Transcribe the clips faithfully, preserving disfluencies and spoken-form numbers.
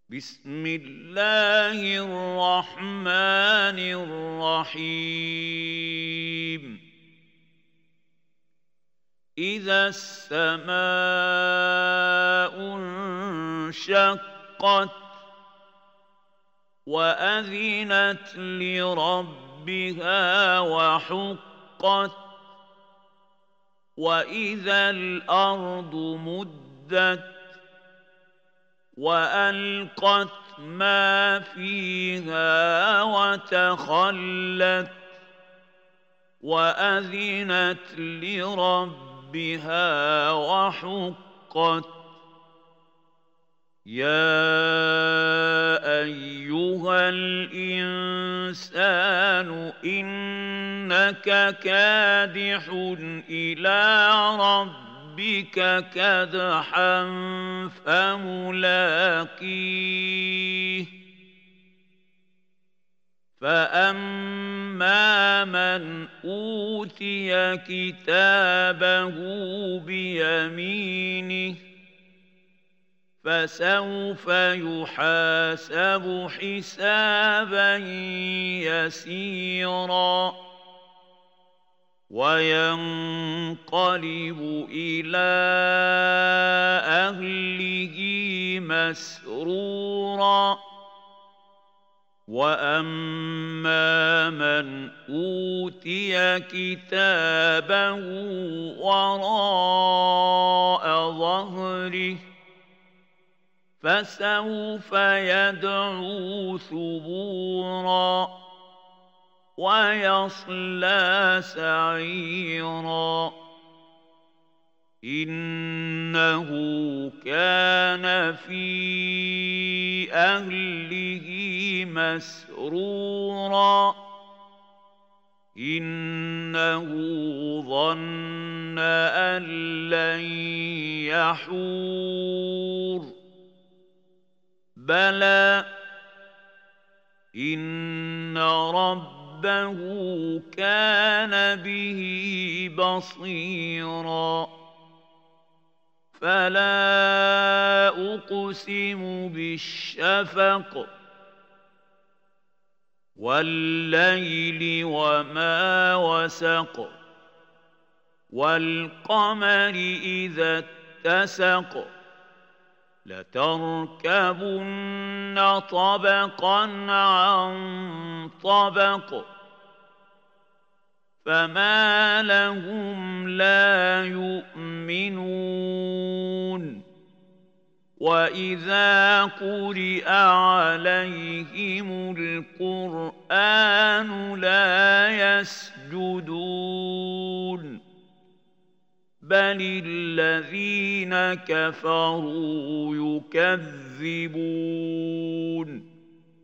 بسم الله الرحمن الرحيم إذا السماء انشقت وأذنت لربها وحقت وإذا الأرض مدت وألقت ما فيها وتخلت وأذنت لربها وحقت يا أيها الإنسان إنك كادح إلى ربك ربك كدحا فملاقيه فأما من أوتي كتابه بيمينه فسوف يحاسب حسابا يسيرا وينقلب إلى أهله مسرورا وأما من أوتي كتابه وراء ظهره فسوف يدعو ثبورا ويصلى سعيرا إنه كان في أهله مسرورا إنه ظن أن لن يحور بلى إن رب ربه كان به بصيرا فلا أقسم بالشفق والليل وما وسق والقمر إذا اتسق لتركبن طبقا عن طبق فما لهم لا يؤمنون وإذا قرئ عليهم القرآن لا يسجدون بل الذين كفروا يكذبون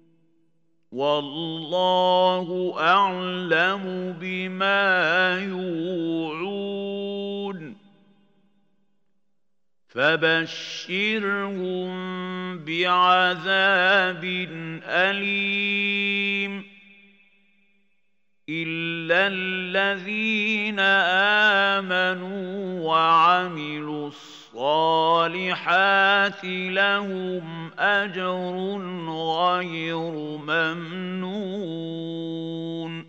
والله أعلم بما يوعون فبشرهم بعذاب أليم إلا الذين آمنوا وعملوا الصالحات لهم أجر غير ممنون